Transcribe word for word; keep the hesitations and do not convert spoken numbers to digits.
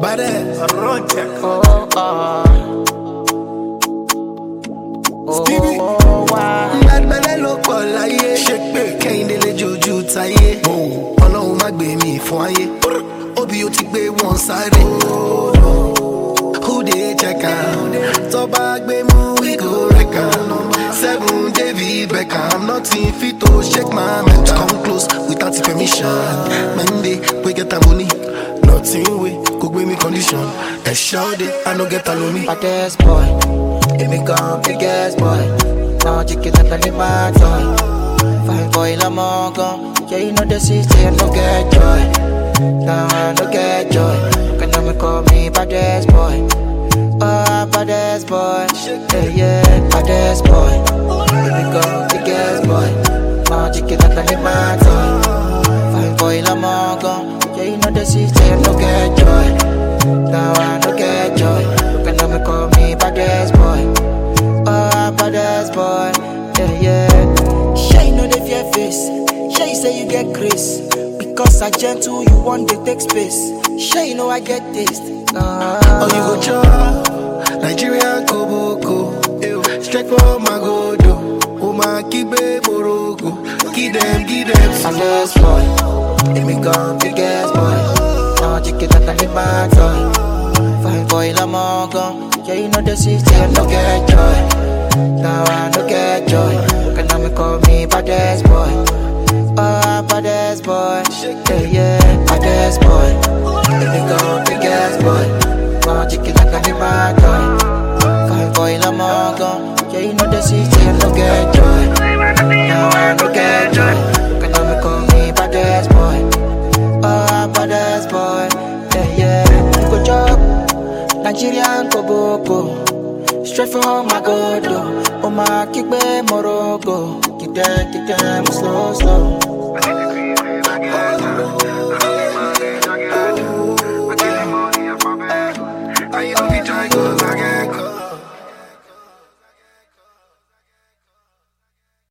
Badass. Oh, oh. Stevie. Oh, wow. Bad belle ló pọ̀ láyé. Ṣé pé Kẹ́hìndé lè jojú táyé? Ọlọ́run má gbé mi fún ayé. Obi ó ti gbé wọn sáré. Who dey check am? Tọ́ba gbé mú we go wreck am. Seven David Beckham, nothing fit to shake my mental. Come close without permission. Monday, we get the money. Nothing we could give me condition. A shout it, I no get alone me. Baddest boy, it me gone biggest boy. Now chicken up and in my toy. Fine boy, I'm all gone. Yeah, you know the system, I no get joy. Now I no get joy. Can I call me baddest boy? Oh, baddest boy. Yeah, yeah, baddest boy. It me gone biggest boy. Now chicken up and in my toy. Fine boy, I'm all gone. Yeah, you know the system, no get joy. Now I no get joy. Can I call me baddest boy? Oh, baddest boy. Yeah, yeah. Shay, you know the fear face. Shay, you say you get grace. Because I gentle, you want to take space. Shay, you know I get taste. Uh, Oh, you go chop Nigerian Koboko. Strike for my godo. Oh, my kibe morogo. Give them, give them. baddest boy. It me gone biggest boy. Now chicken up and in my toy. Fine boy, I'm all gone. Yeah, you know the system, no get joy. Now I no get joy. Can I call me baddest boy? Oh, baddest boy. Yeah, yeah, baddest boy. It me gone biggest boy. Now chicken up and in my toy. Fine boy, I'm all gone. Yeah, you know the system, no get joy. Now I no get joy. Can I call me baddest boy? Oh, baddest boy. Yeah, yeah. You go job Nigerian Koboko. Straight from my godo. Oh, my kickbe morogo. Kick them, kick them slow, slow. I know we try go